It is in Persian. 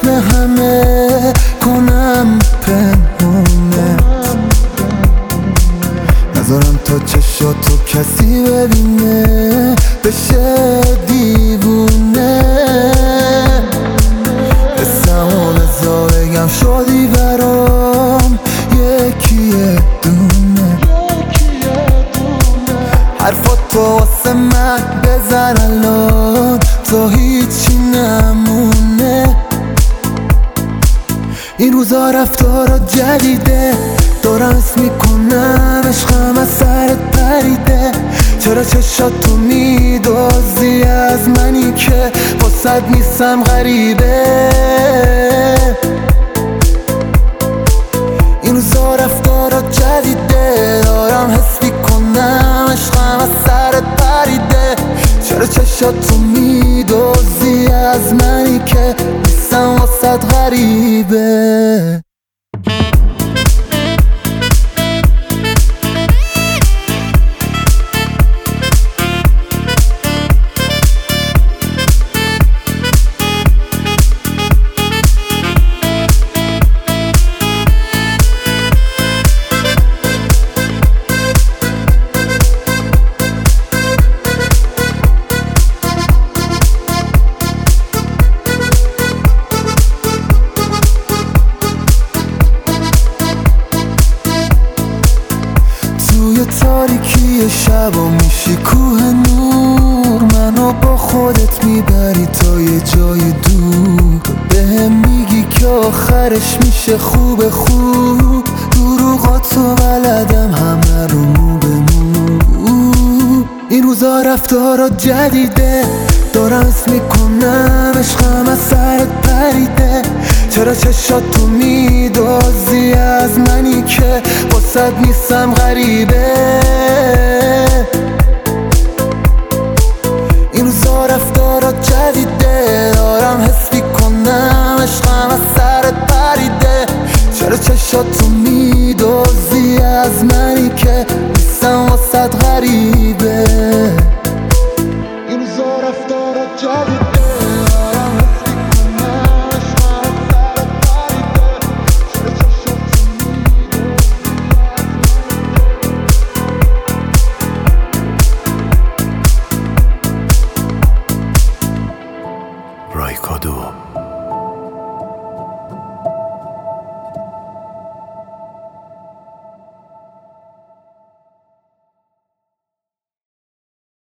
واسه همه کنم پنهونه، نذارم تا چشاتو کسی ببینه بشه دیوونه. حسمو بزا بگم شدی برام یکی دونه، حرفاتو واسه من بزن الان تا هیچی نمونه. این روزا رفتارا جدیده، دارم حس میکنم عشقم از سرت پریده. چرا چشاتو میدازی از منی که واسد نیستم غریبه؟ این روزا رفتارا جدیده، دارم حس میکنم عشقم از سرت پریده. چرا چشاتو میدازی از منی که نیستم واسد غریبه؟ توی تاریکی شبا میشی کوه نور، منو با خودت میبری تا یه جای دور. بهم میگی که آخرش میشه خوب، دروغاتو بلدم همه رو مو به مو. این روزا رفتارا جدیده، دارم حس میکنم عشقم از سرت پریده. چرا چشاتو میدازی از منی که واسد نیستم غریبه؟ این روزا رفتارا جدیده، دارم حس میکنم عشقم از سرت پریده. چرا چشاتو میدازی از منی که نیستم واسد غریبه؟